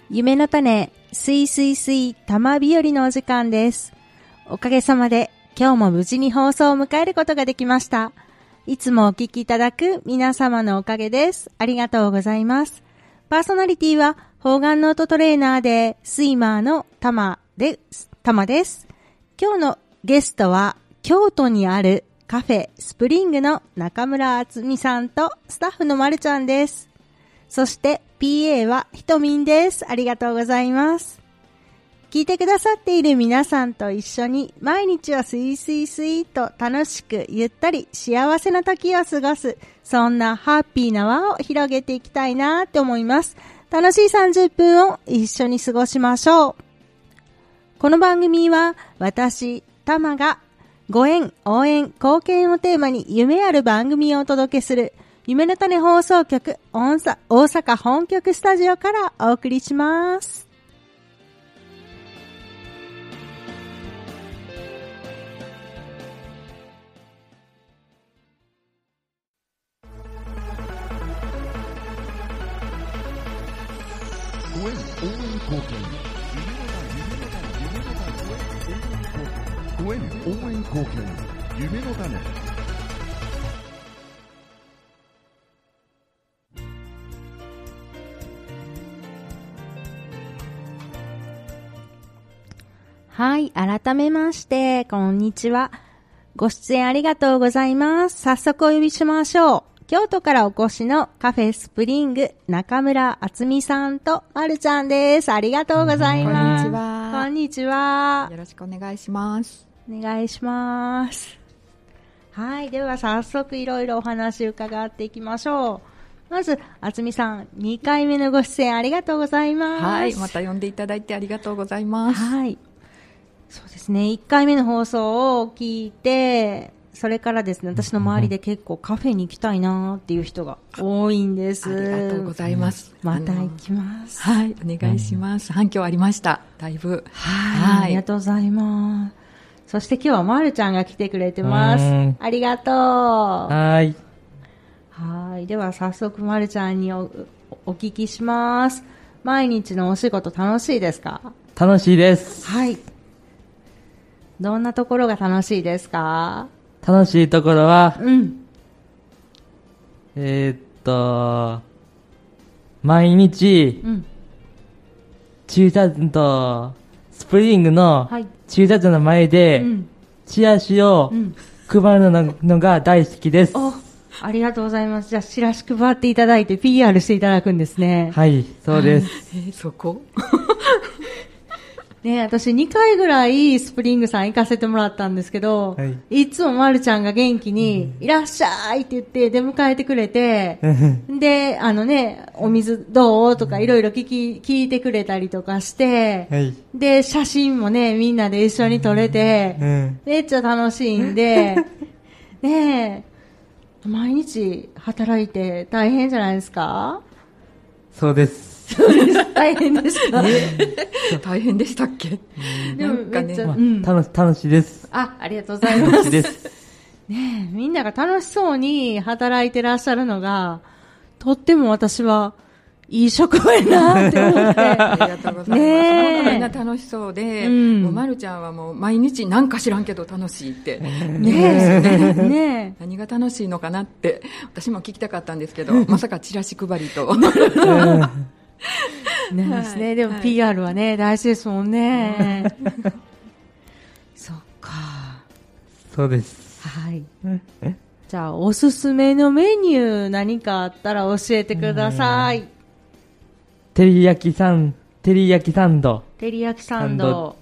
夢の種、すいすいすい玉日和のお時間です。おかげさまで今日も無事に放送を迎えることができました。いつもお聞きいただく皆様のおかげです。ありがとうございます。パーソナリティは方眼ノートトレーナーでスイマーの玉です。今日のゲストは京都にあるカフェスプリングの中村敦美さんとスタッフのまるちゃんです。そして PA はひとみんです。ありがとうございます。聞いてくださっている皆さんと一緒に毎日をスイスイスイと楽しくゆったり幸せな時を過ごす、そんなハッピーな輪を広げていきたいなって思います。楽しい30分を一緒に過ごしましょう。この番組は私、たまがご縁、応援、貢献をテーマに夢ある番組をお届けする夢の種放送局大阪本局スタジオからお送りします。 ご縁、応援、貢献。ご縁、応援、貢献。夢の種。 はい、改めまして、こんにちは。ご出演ありがとうございます。早速お呼びしましょう。京都からお越しのカフェスプリング中村敦美さんとまるちゃんです。ありがとうございます。 こんにちは。 こんにちは。 よろしくお願いします。 お願いします。はい、では早速いろいろお話伺っていきましょう。まず、敦美さん、2回目のご出演ありがとうございます。 はい、また呼んでいただいてありがとうございます。 はい。そうですね、1回目の放送を聞いて、それからですね、私の周りで結構カフェに行きたいなっていう人が多いんです。 ありがとうございます。 また行きます。 はい、お願いします。反響ありました。だいぶ。 はい、ありがとうございます。そして今日はまるちゃんが来てくれてます。ありがとう。 はい。 はい。では早速まるちゃんにお聞きします。毎日のお仕事楽しいですか？ 楽しいです。 はい。どんなところが楽しいですか？ 楽しいところは、毎日、駐車場スプリングの駐車場の前で、チラシを配るのが大好きです。 ありがとうございます。じゃあ、チラシ配っていただいて PR していただくんですね。 はい、そうです。 そこね、私2回ぐらいスプリングさん行かせてもらったんですけど、いつもまるちゃんが元気に、いらっしゃいって言って出迎えてくれて、で、お水どうとかいろいろ聞いてくれたりとかして、で、写真もね、みんなで一緒に撮れて、めっちゃ楽しいんで、ねえ、毎日働いて大変じゃないですか？ そうです。 大変ですか？ 大変でしたっけ？ でもめっちゃ、 楽しいです。 ありがとうございます。楽しいです。ねえ、みんなが楽しそうに働いてらっしゃるのが、とっても私はいい職場やなって思って。 ありがとうございます。本当みんな楽しそうで、もうまるちゃんはもう毎日なんか知らんけど楽しいってねえ何が楽しいのかなって私も聞きたかったんですけど、まさかチラシ配りとですね。でも PR はね、大事ですもんね。そっか。 そうです。 はい。じゃあ、おすすめのメニュー何かあったら教えてください。 照り焼きサンド。 照り焼きサンド。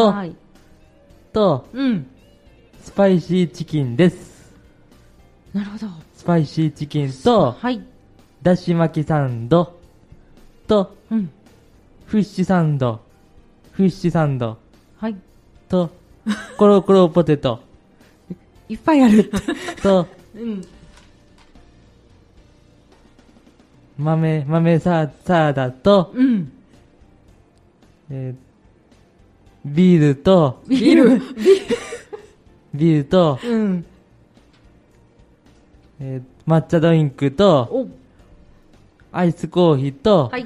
と、スパイシーチキンです。 なるほど。 スパイシーチキンと、だし巻きサンドと、フィッシュサンド。と、コロコロポテト。 いっぱいあるって。 と、豆サラダと、ビールと、抹茶ドリンクと、アイスコーヒーと、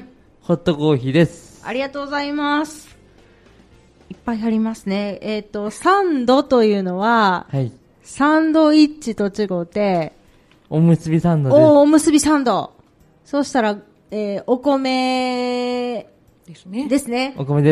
ホットコーヒーです。 ありがとうございます。いっぱいありますね。サンドというのは、はい、サンドイッチと違って、 おむすびサンドです。 おむすびサンド。そうしたら、お米ですね。ですね。 お米です。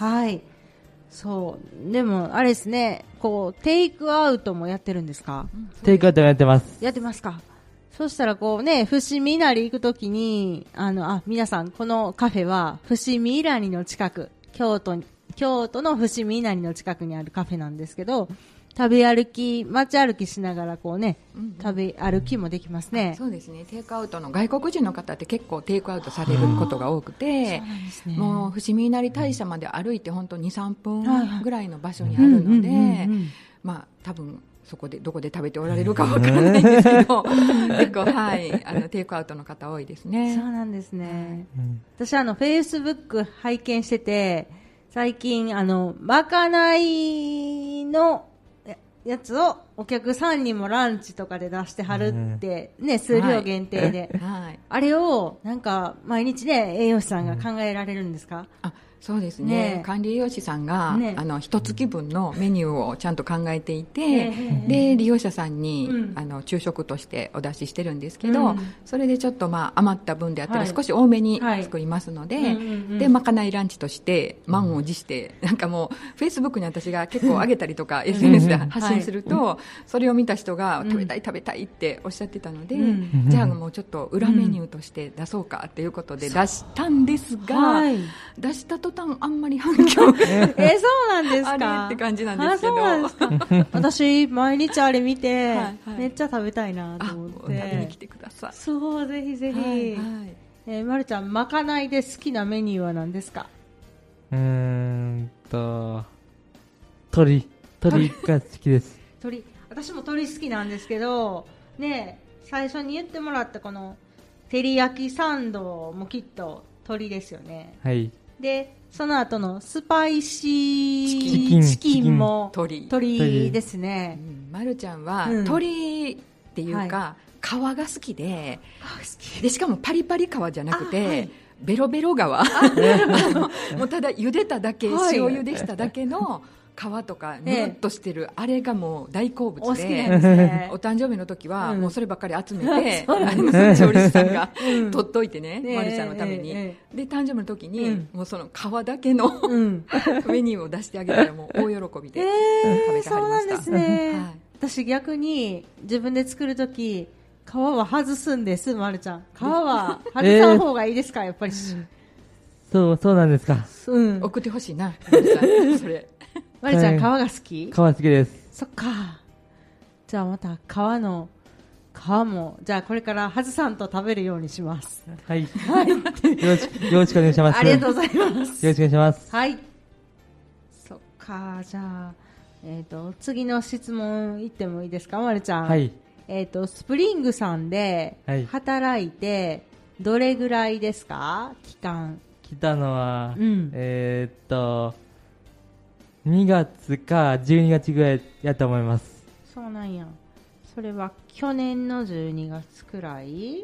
はい。そう。でも、あれですね、こう、テイクアウトもやってるんですか？ テイクアウトもやってます。 やってますか。そしたらこうね、伏見稲荷行くときに、皆さん、このカフェは、伏見稲荷の近く、京都の伏見稲荷の近くにあるカフェなんですけど、食べ歩き、街歩きしながらこうね、食べ歩きもできますね。 そうですね。テイクアウトの外国人の方って結構テイクアウトされることが多くて、もう伏見稲荷大社まで歩いて本当2、3分ぐらいの場所にあるので、まあ多分そこでどこで食べておられるかわからないんですけど、結構はいテイクアウトの方多いですね。 そうなんですね。私Facebook 拝見してて、最近まかないのやつをお客さんにもランチとかで出してはるってね、数量限定で、はい、あれをなんか毎日ね栄養士さんが考えられるんですか？ そうですね。管理栄養士さんが、一月分のメニューをちゃんと考えていて、で、利用者さんに、昼食としてお出ししてるんですけど、それでちょっと余った分であったら少し多めに作りますので、で、まかないランチとして、満を持して、なんかもう、Facebook に私が結構上げたりとか、SNS で発信すると、それを見た人が食べたいっておっしゃってたので、じゃあもうちょっと裏メニューとして出そうかっていうことで出したんですが、出したとあんまり反響そうなんですか？ あれって感じなんですけど。 そうなんですか？私毎日あれ見て、めっちゃ食べたいなと思って。食べに来てください。 そう、ぜひぜひ。まるちゃん、まかないで好きなメニューは何ですか？ 鶏が好きです。 私も鶏好きなんですけど、ね、最初に言ってもらったこの照り焼きサンドもきっと鶏ですよね。 はい。 で、その後のスパイシーチキンも鶏ですね。 まるちゃんは鶏っていうか皮が好きで、しかもパリパリ皮じゃなくてベロベロ皮もうただ茹でただけ、塩茹でしただけの皮とかぬるっとしてるあれがもう大好物で、お誕生日の時はもうそればっかり集めて、調理師さんが取っといてね、まるちゃんのために。で、誕生日の時にもうその皮だけのメニューを出してあげたらもう大喜びで食べてはりました。そうなんですね。 私逆に自分で作る時皮は外すんです。まるちゃん、皮は外さん方がいいですか？やっぱりそうなんですか。 送ってほしいな、まるちゃん。それまるちゃん、皮が好き？ 皮好きです。 そっか。じゃあまた皮もじゃあこれから外さんと食べるようにします。 はい。よろしくお願いします。 ありがとうございます。 よろしくお願いします。 はい。そっか。じゃあ次の質問いってもいいですか、まるちゃん。 はい。 スプリングさんで働いてどれぐらいですか？期間。 来たのは、2月か12月ぐらいやと思います。 そうなんや。それは去年の12月くらい？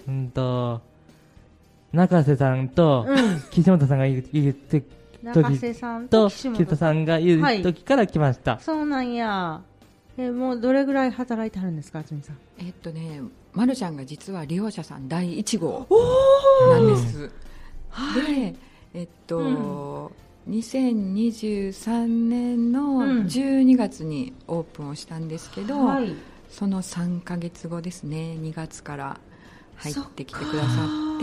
中瀬さんと岸本さんがいる時中瀬さんと岸本さんがいる時から来ました。 そうなんや。もうどれぐらい働いてはるんですか、あつみさん？ まるちゃんが実は利用者さん第1号なんです。で、2023年の12月にオープンをしたんですけど、その3ヶ月後ですね、2月から入ってきてくださって、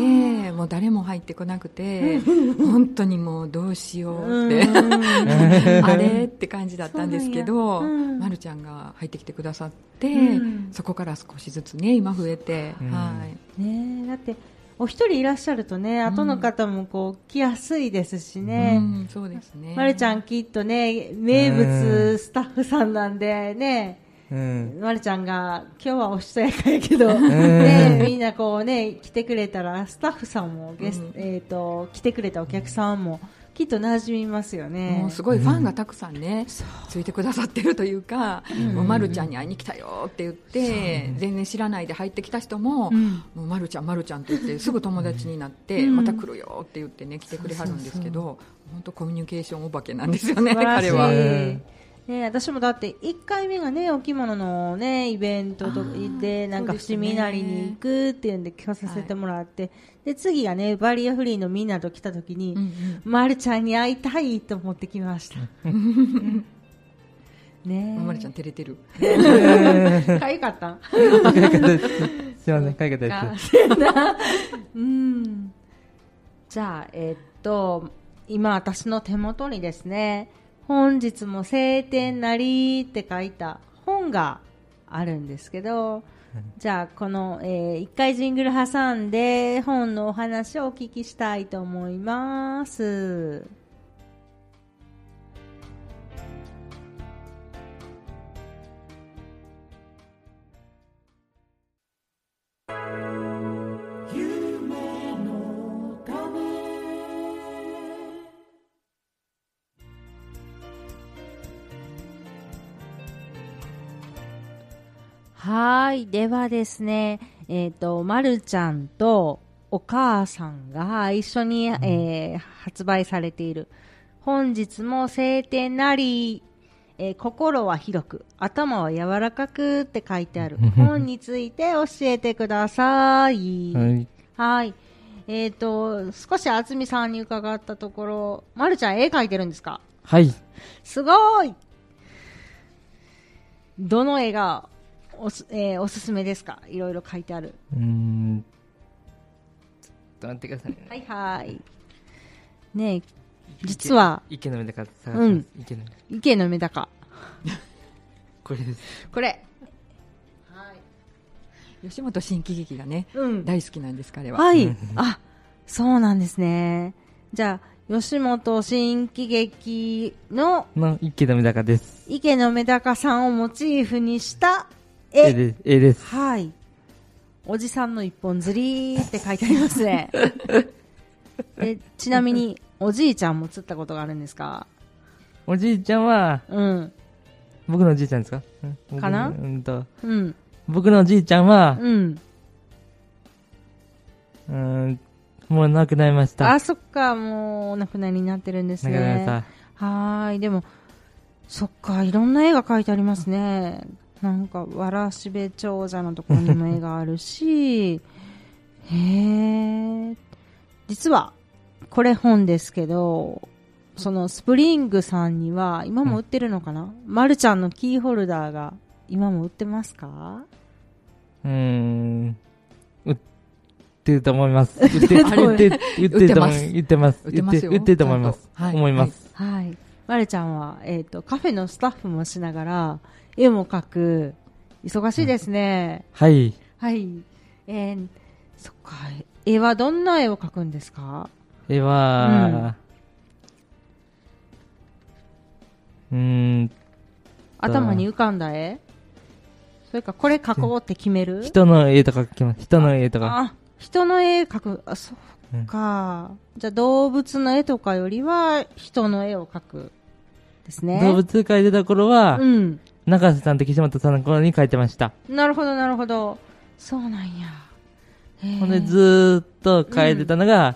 もう誰も入ってこなくて、本当にもうどうしようってあれって感じだったんですけど、まるちゃんが入ってきてくださって、そこから少しずつね今増えて、 ね、だってお一人いらっしゃるとね、後の方もこう来やすいですしね。 そうですね。 まるちゃんきっとね名物スタッフさんなんでね、まるちゃんが今日はおしとやかやけど、みんなこうね来てくれたらスタッフさんも来てくれたお客さんもきっと馴染みますよね。 もうすごいファンがたくさんね、ついてくださってるというか、もうまるちゃんに会いに来たよって言って、全然知らないで入ってきた人も、もうまるちゃんまるちゃんって言ってすぐ友達になって、また来るよって言ってね来てくれはるんですけど、本当コミュニケーションお化けなんですよね、彼は。 私もだって1回目がねお着物のねイベントでなんか伏見稲荷に行くっていうんで聞かさせてもらって、で次がねバリアフリーのみんなと来た時に、まるちゃんに会いたいと思ってきましたね。 まるちゃん照れてるかゆかったすいません、かゆかったです。 じゃあ今私の手元にですね、本日も晴天なりって書いた本があるんですけど、じゃあこの、一回ジングル挟んで本のお話をお聞きしたいと思います。はい。ではですね、まるちゃんとお母さんが一緒に、発売されている、本日も晴天なり、心は広く、頭は柔らかくって書いてある本について教えてください。はい。少しあつみさんに伺ったところ、まるちゃん絵描いてるんですか？ はい。 すごい！どの絵がおすすめですか？いろいろ書いてある。 ちょっと待ってくださいね。 はいはい。ねえ、実は池のメダカ探します。 池のメダカ。 これです。 これ。 はい。吉本新喜劇がね、大好きなんです彼は。 はい。あ、そうなんですね。じゃあ吉本新喜劇の池のメダカです。 池のメダカさんをモチーフにした絵です。 はい。おじさんの一本釣りって書いてありますね。ちなみにおじいちゃんも釣ったことがあるんですか？ おじいちゃんは、僕のおじいちゃんですか？ かな？ 僕のおじいちゃんは、もう亡くなりました。 あ、そっか、もうお亡くなりになってるんですね。 亡くなりました。 はい。でも、そっか、いろんな絵が描いてありますね。なんか、わらしべ長者のところにも絵があるし、実は、これ本ですけど、そのスプリングさんには、今も売ってるのかな？まるちゃんのキーホルダーが、今も売ってますか？ 売ってると思います。売ってると思います。思います。 はい。まるちゃんは、カフェのスタッフもしながら、絵も描く、忙しいですね。 はい。 はい。そっか、絵はどんな絵を描くんですか？ 絵は、 頭に浮かんだ絵？それか、これ描こうって決める？ 人の絵とか描きます。人の絵とか。 あ、人の絵描く。あ、そうか。じゃあ動物の絵とかよりは人の絵を描くですね。 動物描いてた頃は、中瀬さんと岸本さんの頃に描いてました。 なるほどなるほど。そうなんや。 ほんでずーっと描いてたのが、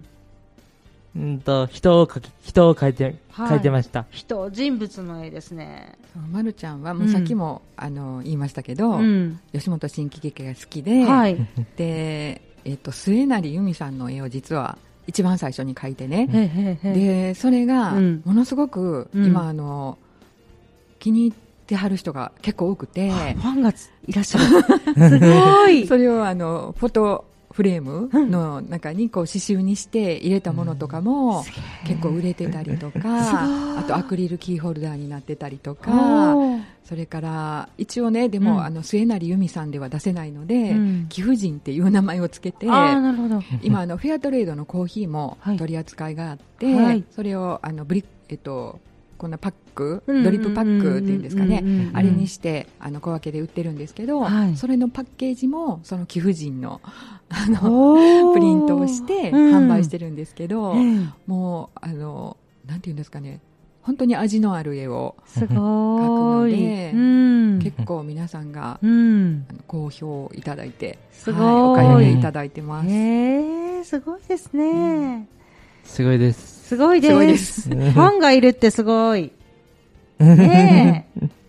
人を描いてました。 人物の絵ですね。 まるちゃんはもうさっきも、言いましたけど、吉本新喜劇が好きで、で、末成由美さんの絵を実は一番最初に描いてね、でそれがものすごく今、気に入ってはる人が結構多くて、 ファンがいらっしゃる。すごい。 それをフォトフレームの中にこう刺繍にして入れたものとかも結構売れてたりとか、あとアクリルキーホルダーになってたりとか、それから一応ね、でも末成由美さんでは出せないので、貴婦人っていう名前をつけて、今フェアトレードのコーヒーも取り扱いがあって、それをコこんなパック、ドリップパックっていうんですかね、あれにして小分けで売ってるんですけど、はい、それのパッケージもその貴婦人のプリントをして販売してるんですけど、もうなんていうんですかね、本当に味のある絵を描くので、結構皆さんが、好評いただいて、はい、お買い上げいただいてます。 すごいですね。 すごいです。 すごいです。ファンがいるってすごい。ね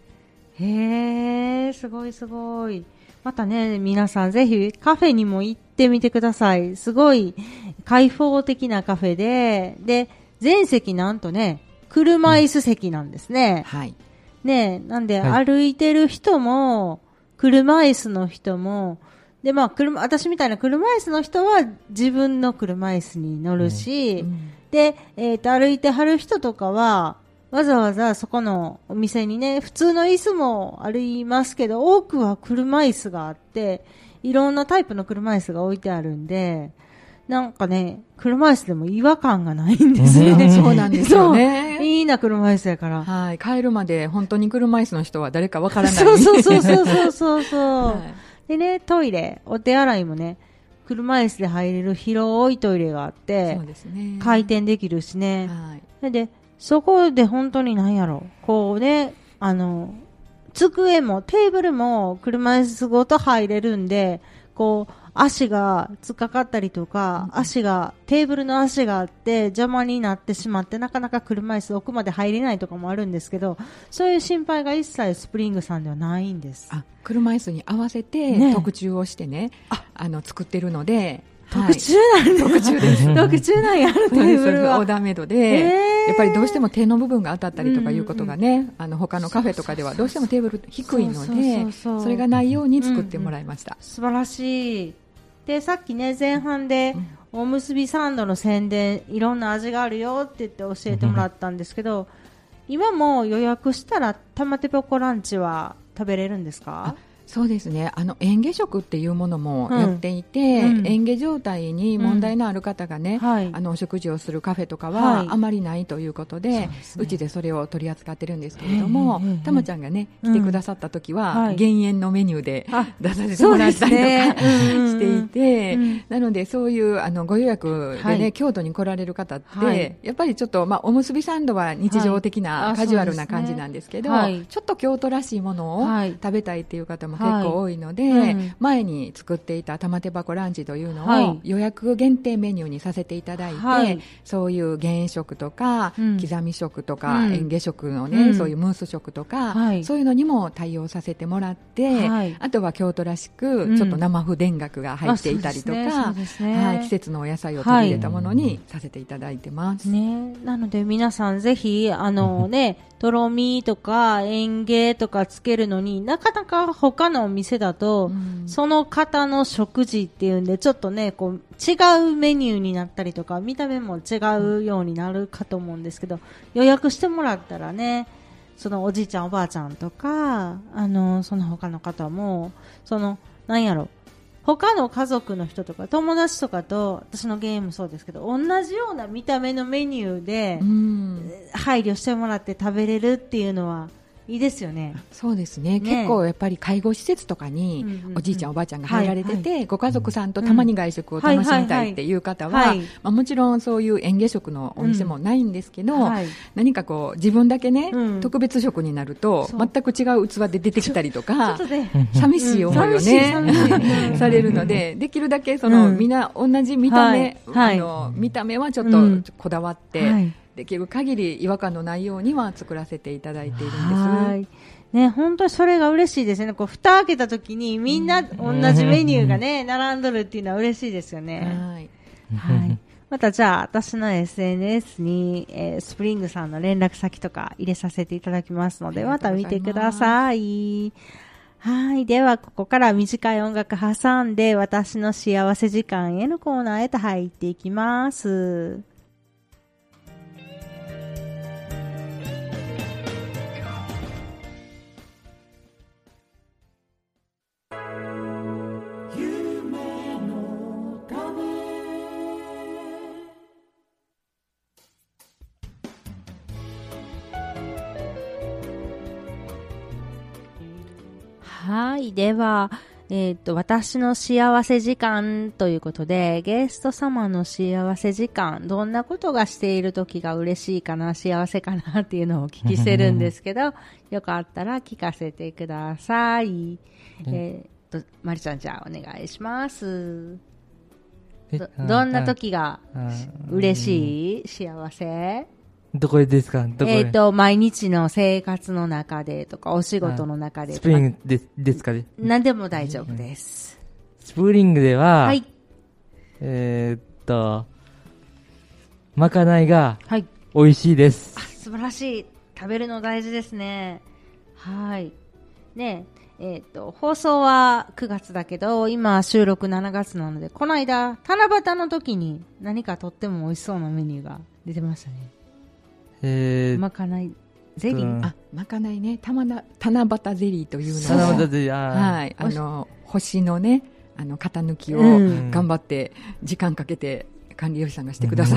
え。すごいすごい。またね、皆さんぜひカフェにも行ってみてください。すごい開放的なカフェで、全席なんとね、車椅子席なんですね。はい。ね、なんで、歩いてる人も、車椅子の人も、で、私みたいな車椅子の人は自分の車椅子に乗るし、で、歩いてはる人とかは、わざわざそこのお店にね、普通の椅子もありますけど、多くは車椅子があって、いろんなタイプの車椅子が置いてあるんで、なんかね、車椅子でも違和感がないんですね。 そうなんですよね。 いいな、車椅子やから。 はい。帰るまで本当に車椅子の人は誰かわからない。 そう。はい、でね、トイレ、お手洗いもね、車椅子で入れる広いトイレがあって、そうですね、回転できるしね。はい。で、そこで本当に何やろ、こうね、机もテーブルも車椅子ごと入れるんで、こう、足が突っかかったりとか、テーブルの足があって邪魔になってしまってなかなか車椅子奥まで入れないとかもあるんですけど、そういう心配が一切スプリングさんではないんです。 車椅子に合わせて特注をしてね、作ってるので、 特注なんだ。特注です。特注なんやるテーブルは。 オーダーメイドで、やっぱりどうしても手の部分が当たったりとかいうことがね、他のカフェとかではどうしてもテーブル低いので、それがないように作ってもらいました。 素晴らしい。で、さっきね、前半で、おむすびサンドの宣伝、いろんな味があるよって言って教えてもらったんですけど、今も予約したら玉手箱ランチは食べれるんですか？ そうですね、嚥下食っていうものもやっていて、嚥下状態に問題のある方がね、お食事をするカフェとかはあまりないということで、うちでそれを取り扱ってるんですけれども、たまちゃんがね来てくださった時は、減塩のメニューで出させてもらったりとかしていて、なのでそういうご予約でね、京都に来られる方って、やっぱりちょっと、おむすびサンドは日常的なカジュアルな感じなんですけど、ちょっと京都らしいものを食べたいっていう方も結構多いので、前に作っていた玉手箱ランチというのを予約限定メニューにさせていただいて、そういう減塩食とか、刻み食とか、嚥下食のね、そういうムース食とか、そういうのにも対応させてもらって、あとは京都らしくちょっと生麩田楽が入っていたりとか、季節のお野菜を取り入れたものにさせていただいてます。 なので皆さんぜひとろみとか嚥下とかつけるのになかなか他のお店だと、その方の食事っていうんでちょっとねこう違うメニューになったりとか見た目も違うようになるかと思うんですけど、予約してもらったらね、そのおじいちゃんおばあちゃんとかその他の方もなんやろ、他の家族の人とか友達とかと、私のゲームそうですけど同じような見た目のメニューで配慮してもらって食べれるっていうのはいいですよね。 そうですね。結構やっぱり介護施設とかにおじいちゃんおばあちゃんが入られてて、ご家族さんとたまに外食を楽しみたいっていう方は、もちろんそういう嚥下食のお店もないんですけど、何かこう自分だけね、特別食になると全く違う器で出てきたりとか、寂しい思いをねされるので、できるだけみんな同じ見た目、見た目はちょっとこだわって、できる限り違和感のないようには作らせていただいているんです。 ね、本当にそれが嬉しいですね。こう蓋開けた時にみんな同じメニューがね並んどるっていうのは嬉しいですよね。またじゃあ私の SNS に、スプリングさんの連絡先とか入れさせていただきますので、また見てください。はい。では、ここから短い音楽挟んで、私の幸せ時間へのコーナーへと入っていきます。 はい。では、私の幸せ時間ということで、ゲスト様の幸せ時間、どんなことがしている時が嬉しいかな、幸せかなっていうのをお聞きしてるんですけど、よかったら聞かせてください。まりちゃん、じゃあお願いします。どんな時が嬉しい、幸せ？ どこですか？ 毎日の生活の中でとか、お仕事の中でとか。 スプリングですかね？ 何でも大丈夫です。 スプリングでは、 はい。 まかないが、美味しいです。 素晴らしい。食べるの大事ですね。はい。ね放送は9月だけど、今収録7月なので、この間、七夕の時に何かとっても美味しそうなメニューが出てましたね。まかないゼリー、 まかないね、七夕ゼリーというのを、七夕ゼリー、 はい、星のね、型抜きを頑張って時間かけて管理栄養士さんがしてくださって、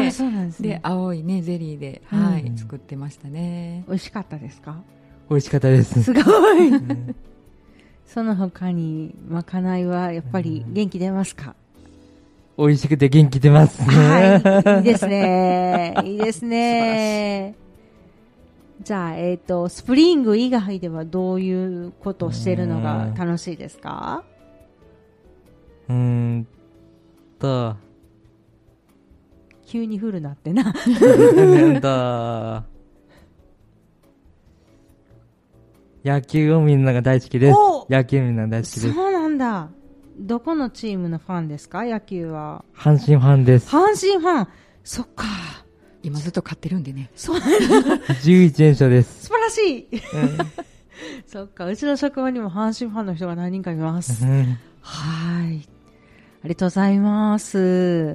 そうなんですね。 で青いねゼリーで、はい、作ってましたね。 美味しかったですか？ 美味しかったです。 すごい。その他にまかないはやっぱり元気出ますか？ 美味しくて元気出ますね。 はい、いいですね。いいですね。じゃあ、スプリング以外ではどういうことをしているのが楽しいですか？急に降るなってな。 野球を見るのが大好きです。野球見るのが大好きです。 そうなんだ。どこのチームのファンですか？野球は。 阪神ファンです。 阪神ファン。そっか。 今ずっと勝ってるんでね。 そうなんだ。 11連勝です。 素晴らしい。そっか。うちの職場にも阪神ファンの人が何人かいます。はい。ありがとうございます。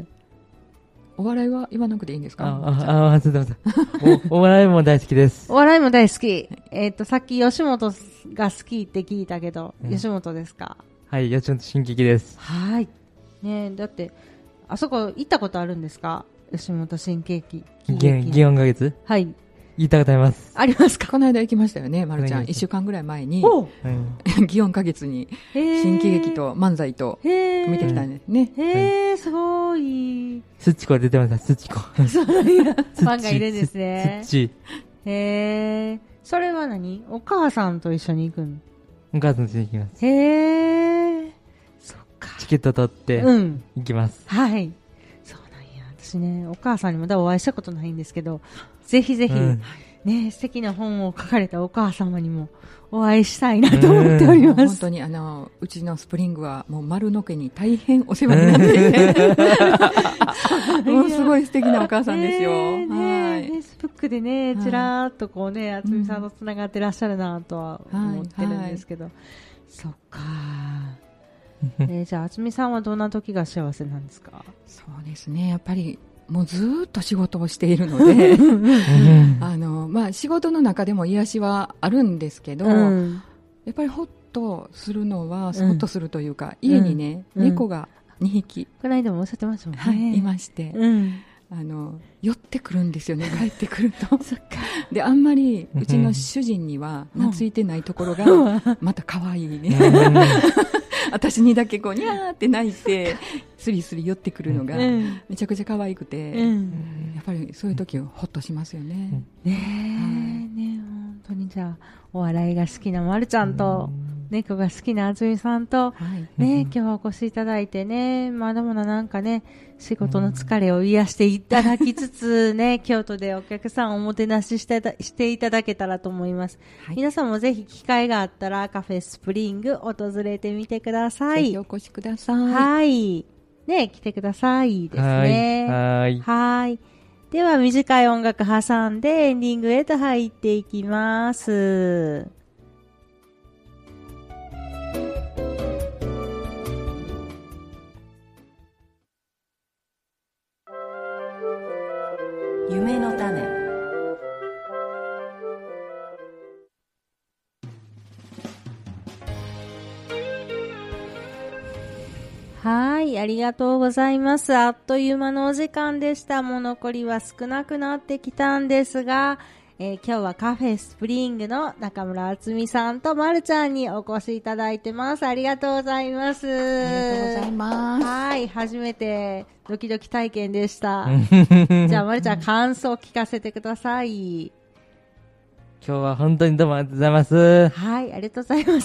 お笑いは言わなくていいんですか？ お笑いも大好きです。 お笑いも大好き。さっき吉本が好きって聞いたけど、吉本ですか？ はい、吉本新喜劇です。 はい。ね、だって、あそこ行ったことあるんですか？吉本新喜劇。 祇園花月？ はい。 行ったことあります。 ありますか？ この間行きましたよね、まるちゃん。1週間ぐらい前に、祇園花月に、新喜劇と漫才と見てきたんですね。 すごい。 すちこ出てました、すちこ。 そうなんや。ファンがいるんですね。 すち。 それは何？お母さんと一緒に行くの？ お母さんと一緒に行きます。 そっか。 チケット取って、行きます。 はい。そうなんや。私ね、お母さんにまだお会いしたことないんですけど、ぜひぜひ、ね、素敵な本を書かれたお母様にもお会いしたいなと思っております。 本当にうちのスプリングはもう丸の家に大変お世話になっていて、もうすごい素敵なお母さんですよ。はい。 フェイスブックでね、ちらーっとこうね、あつみさんとつながってらっしゃるなとは思ってるんですけど、そっか。じゃあ、あつみさんはどんな時が幸せなんですか？ そうですね、やっぱりもうずーっと仕事をしているので仕事の中でも癒しはあるんですけど、やっぱりほっとするのは、ほっとするというか、家にね、猫が2匹この間もおっしゃってましたもんね、 はい、いまして、寄ってくるんですよね、帰ってくるとそっか。で、あんまりうちの主人には懐いてないところがまた可愛いね私にだけこうニャーって泣いてスリスリ寄ってくるのがめちゃくちゃ可愛くて、やっぱりそういう時ほっとしますよね。 ね本当に。じゃあお笑いが好きなまるちゃんと猫が好きなあつみさんと、今日はお越しいただいてね、まだまだなんかね、仕事の疲れを癒していただきつつね、京都でお客さんをおもてなししていただけたらと思います。皆さんもぜひ機会があったらカフェスプリング訪れてみてください。 ぜひお越しください。 はい。ね、来てくださいですね。はい。では短い音楽挟んでエンディングへと入っていきます。 夢の種。 はい、ありがとうございます。あっという間のお時間でした。もう残りは少なくなってきたんですが、 今日はカフェスプリングの中村敦美さんとまるちゃんにお越しいただいてます。ありがとうございます。 ありがとうございます。 はい、初めてドキドキ体験でした。じゃあまるちゃん、感想を聞かせてください。 今日は本当にどうもありがとうございます。 はい、ありがとうございます。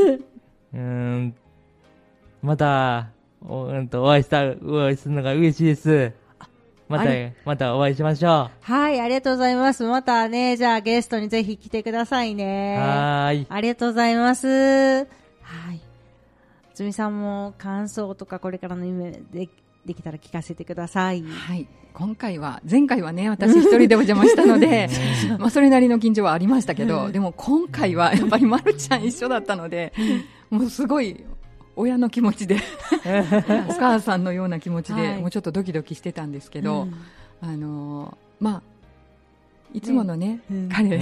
また、お会いするのが嬉しいです。またお会いしましょう。 はい、ありがとうございます。またね、じゃあゲストにぜひ来てくださいね。 はい。 ありがとうございます。はい。つみさんも感想とかこれからの夢できたら聞かせてください。 はい。前回はね、私一人でお邪魔したので、まあそれなりの緊張はありましたけど、でも今回はやっぱりまるちゃん一緒だったので、もうすごい、親の気持ちでお母さんのような気持ちで、もうちょっとドキドキしてたんですけど、まあいつものね、彼、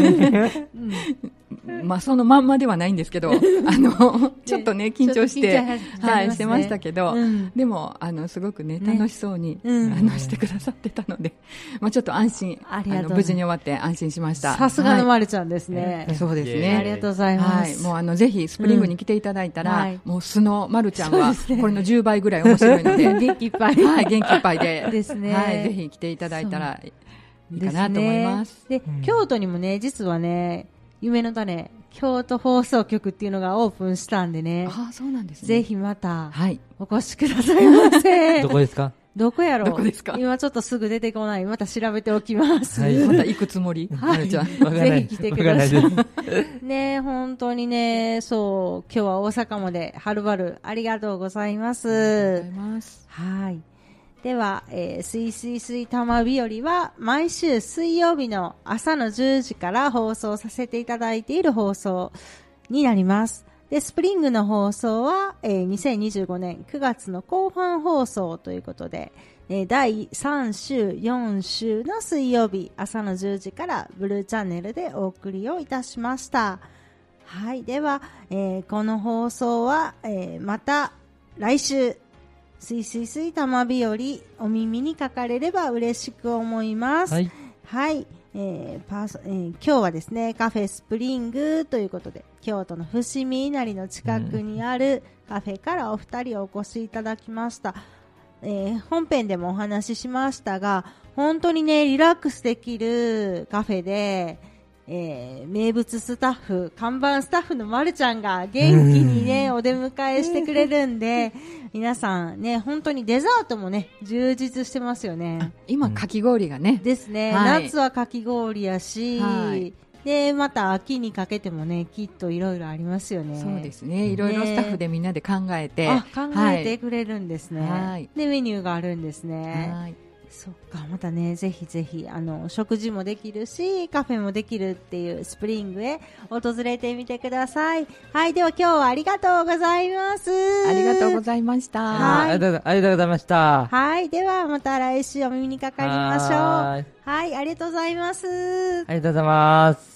まあそのまんまではないんですけど、ちょっとね、緊張して、はい、してましたけど、でも、すごくね、楽しそうに、してくださってたので、まあちょっと安心、無事に終わって安心しました。 さすがのまるちゃんですね。 そうですね。 ありがとうございます。 はい、もうぜひスプリングに来ていただいたら、もう素のまるちゃんは、これの10倍ぐらい面白いので、 元気いっぱい。 はい、元気いっぱいで、 ですね。 はい、ぜひ来ていただいたら、いいかなと思います。 で、京都にもね、実はね、夢の種、京都放送局っていうのがオープンしたんでね。 ああ、そうなんですね。 ぜひまた、 はい。 お越しくださいませ。 どこですか？ どこやろう？ どこですか？ 今ちょっとすぐ出てこない。また調べておきます。 はい。また行くつもり？ はい。 じゃあ、ぜひ来てください。ね、本当にね、そう、今日は大阪まではるばるありがとうございます。 ありがとうございます。 はい。では、すいすいすいたま日和は毎週水曜日の朝の10時から放送させていただいている放送になります。で、スプリングの放送は、2025年9月の後半放送ということで、第3週、4週の水曜日朝の10時からブルーチャンネルでお送りをいたしました。はい。では、この放送は、また来週、すいすいすいたま日和お耳にかかれれば嬉しく思います。はい。はい。今日はですね、カフェスプリングということで、京都の伏見稲荷の近くにあるカフェからお二人お越しいただきました。本編でもお話ししましたが、本当にね、リラックスできるカフェで、名物スタッフ、看板スタッフのまるちゃんが元気にね、お出迎えしてくれるんで、皆さんね、本当にデザートもね、充実してますよね。 今、かき氷がね。 ですね。はい、夏はかき氷やし、はい、で、また秋にかけてもね、きっといろいろありますよね。 そうですね。いろいろスタッフでみんなで考えて。 考えてくれるんですね。はい、で、メニューがあるんですね。はい、そっか、またね、ぜひぜひ、食事もできるし、カフェもできるっていうスプリングへ訪れてみてください。はい、では今日はありがとうございます。 ありがとうございました。 はい。ありがとうございました。 はい、ではまた来週お耳にかかりましょう。はい、ありがとうございます。 ありがとうございます。